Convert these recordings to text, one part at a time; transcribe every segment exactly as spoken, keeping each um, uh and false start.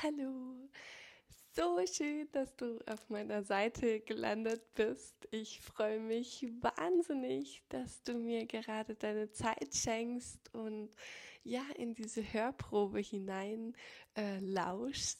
Hallo, so schön, dass du auf meiner Seite gelandet bist. Ich freue mich wahnsinnig, dass du mir gerade deine Zeit schenkst und ja, in diese Hörprobe hinein äh, lauschst.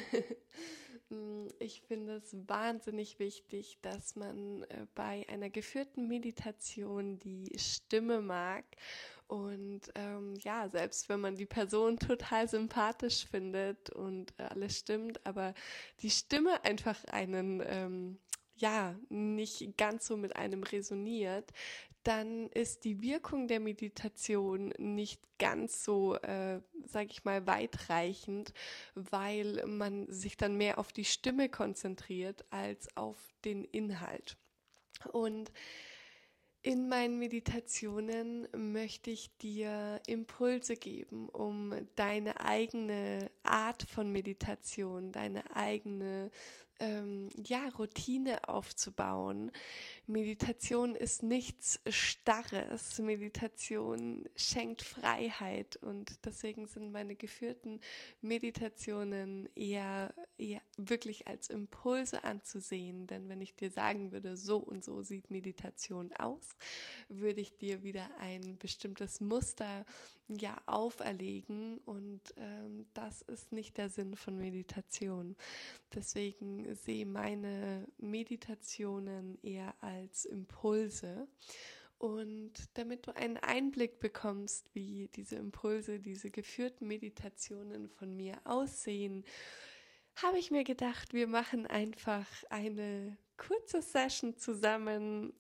Ich finde es wahnsinnig wichtig, dass man äh, bei einer geführten Meditation die Stimme mag. Und ähm, ja, selbst wenn man die Person total sympathisch findet und äh, alles stimmt, aber die Stimme einfach einen, ähm, ja, nicht ganz so mit einem resoniert, dann ist die Wirkung der Meditation nicht ganz so, äh, sage ich mal, weitreichend, weil man sich dann mehr auf die Stimme konzentriert als auf den Inhalt. Und in meinen Meditationen möchte ich dir Impulse geben, um deine eigene Art von Meditation, deine eigene ähm, ja, Routine aufzubauen. Meditation ist nichts Starres. Meditation schenkt Freiheit und deswegen sind meine geführten Meditationen eher, eher wirklich als Impulse anzusehen. Denn wenn ich dir sagen würde, so und so sieht Meditation aus, würde ich dir wieder ein bestimmtes Muster ja auferlegen und ähm, das ist nicht der Sinn von Meditation. Deswegen sehe meine Meditationen eher als Impulse. Und damit du einen Einblick bekommst, wie diese Impulse, diese geführten Meditationen von mir aussehen, habe ich mir gedacht, wir machen einfach eine kurze Session zusammen.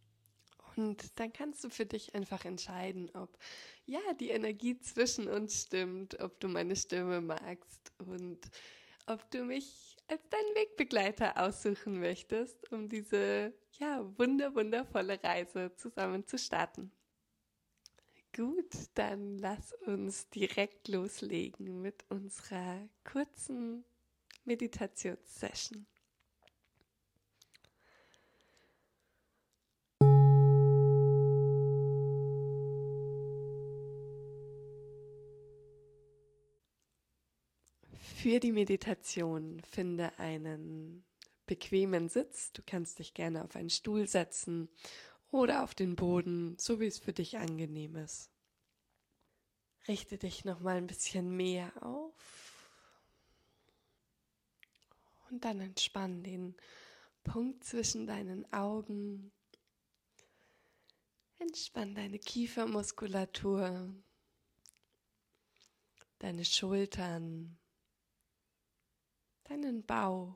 Und dann kannst du für dich einfach entscheiden, ob ja die Energie zwischen uns stimmt, ob du meine Stimme magst und ob du mich als deinen Wegbegleiter aussuchen möchtest, um diese ja wunder wundervolle Reise zusammen zu starten. Gut, dann lass uns direkt loslegen mit unserer kurzen Meditationssession. Für die Meditation finde einen bequemen Sitz. Du kannst dich gerne auf einen Stuhl setzen oder auf den Boden, so wie es für dich angenehm ist. Richte dich noch mal ein bisschen mehr auf und dann entspann den Punkt zwischen deinen Augen. Entspann deine Kiefermuskulatur, deine Schultern, deinen Bauch,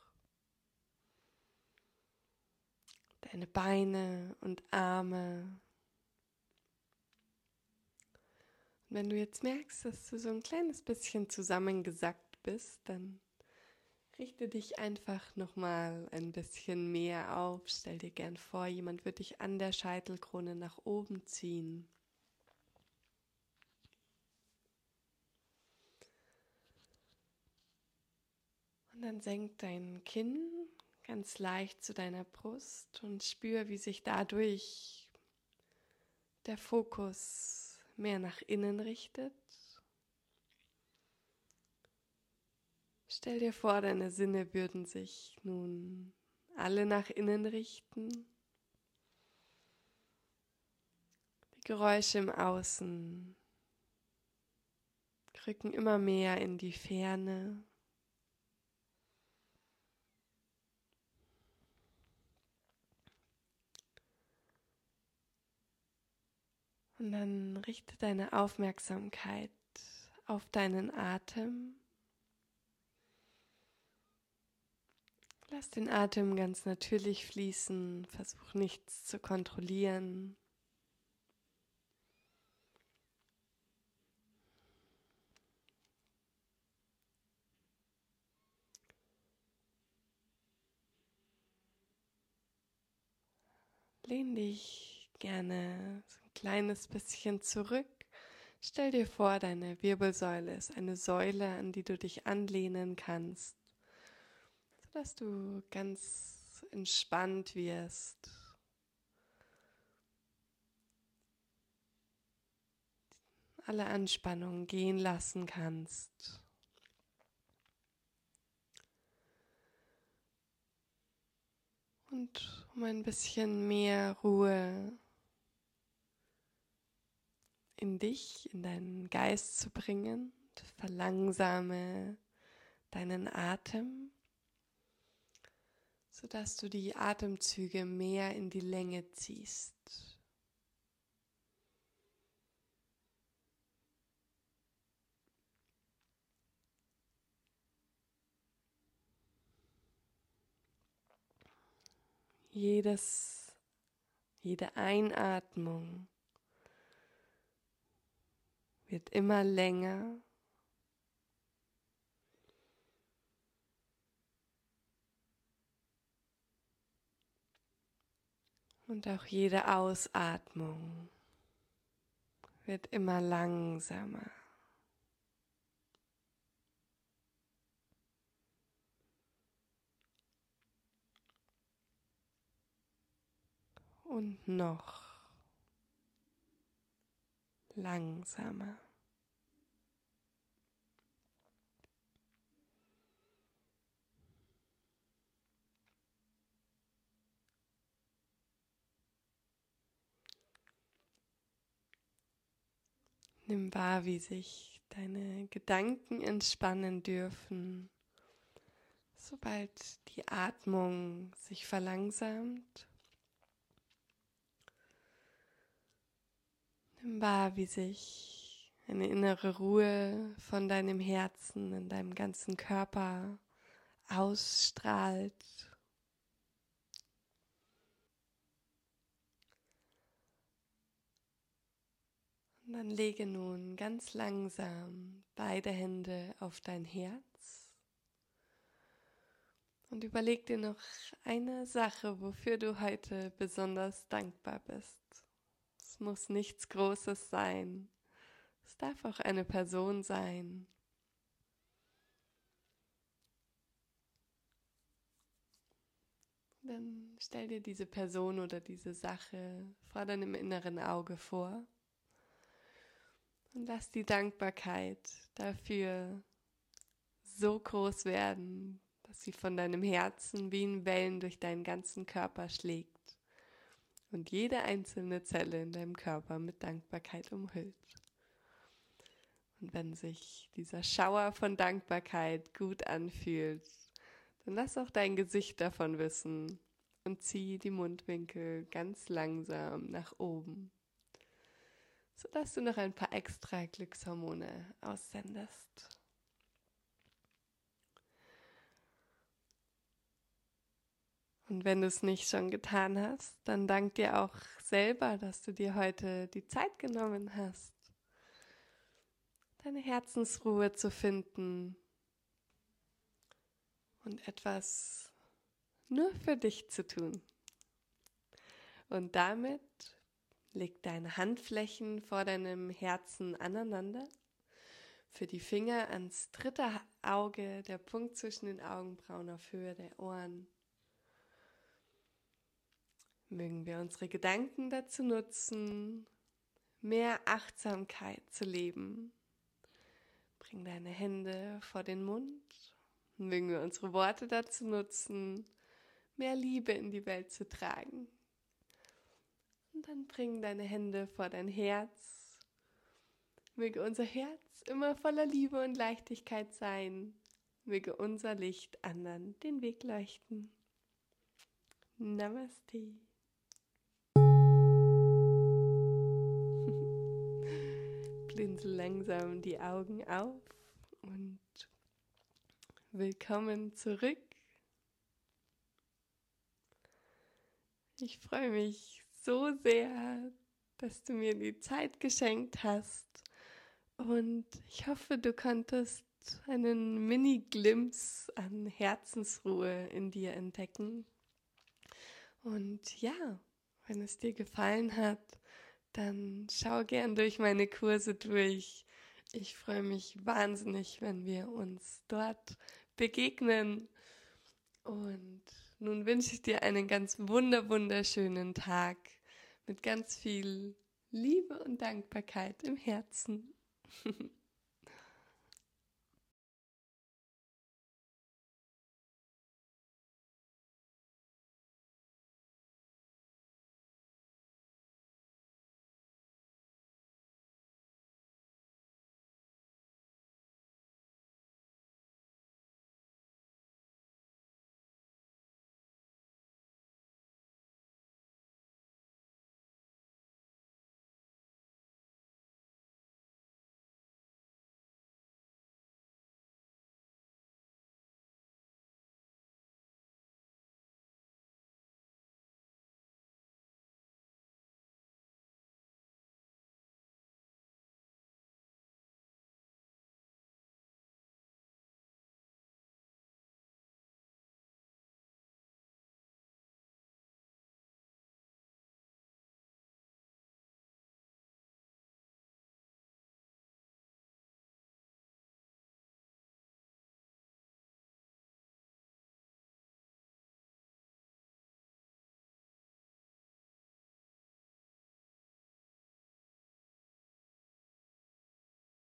deine Beine und Arme. Und wenn du jetzt merkst, dass du so ein kleines bisschen zusammengesackt bist, dann richte dich einfach nochmal ein bisschen mehr auf. Stell dir gern vor, jemand wird dich an der Scheitelkrone nach oben ziehen. Und dann senk dein Kinn ganz leicht zu deiner Brust und spür, wie sich dadurch der Fokus mehr nach innen richtet. Stell dir vor, deine Sinne würden sich nun alle nach innen richten. Die Geräusche im Außen rücken immer mehr in die Ferne. Und dann richte deine Aufmerksamkeit auf deinen Atem. Lass den Atem ganz natürlich fließen, versuch nichts zu kontrollieren. Lehn dich gerne so ein kleines bisschen zurück. Stell dir vor, deine Wirbelsäule ist eine Säule, an die du dich anlehnen kannst, sodass du ganz entspannt wirst. Alle Anspannung gehen lassen kannst. Und um ein bisschen mehr Ruhe in dich, in deinen Geist zu bringen, verlangsame deinen Atem, sodass du die Atemzüge mehr in die Länge ziehst. Jedes, jede Einatmung wird immer länger und auch jede Ausatmung wird immer langsamer. Und noch langsamer. Nimm wahr, wie sich deine Gedanken entspannen dürfen, sobald die Atmung sich verlangsamt. Nimm wahr, wie sich eine innere Ruhe von deinem Herzen in deinem ganzen Körper ausstrahlt. Und dann lege nun ganz langsam beide Hände auf dein Herz und überleg dir noch eine Sache, wofür du heute besonders dankbar bist. Es muss nichts Großes sein. Es darf auch eine Person sein. Dann stell dir diese Person oder diese Sache vor deinem inneren Auge vor und lass die Dankbarkeit dafür so groß werden, dass sie von deinem Herzen wie in Wellen durch deinen ganzen Körper schlägt und jede einzelne Zelle in deinem Körper mit Dankbarkeit umhüllt. Und wenn sich dieser Schauer von Dankbarkeit gut anfühlt, dann lass auch dein Gesicht davon wissen und zieh die Mundwinkel ganz langsam nach oben, sodass du noch ein paar extra Glückshormone aussendest. Und wenn du es nicht schon getan hast, dann dank dir auch selber, dass du dir heute die Zeit genommen hast, deine Herzensruhe zu finden und etwas nur für dich zu tun. Und damit leg deine Handflächen vor deinem Herzen aneinander, für die Finger ans dritte Auge, der Punkt zwischen den Augenbrauen auf Höhe der Ohren. Mögen wir unsere Gedanken dazu nutzen, mehr Achtsamkeit zu leben. Bring deine Hände vor den Mund. Mögen wir unsere Worte dazu nutzen, mehr Liebe in die Welt zu tragen. Und dann bring deine Hände vor dein Herz. Möge unser Herz immer voller Liebe und Leichtigkeit sein. Möge unser Licht anderen den Weg leuchten. Namaste. Blinzel langsam die Augen auf und willkommen zurück. Ich freue mich so sehr, dass du mir die Zeit geschenkt hast und ich hoffe, du konntest einen Mini-Glimpse an Herzensruhe in dir entdecken. Und ja, wenn es dir gefallen hat, dann schau gern durch meine Kurse durch. Ich freue mich wahnsinnig, wenn wir uns dort begegnen. Und nun wünsche ich dir einen ganz wunder, wunderschönen Tag mit ganz viel Liebe und Dankbarkeit im Herzen.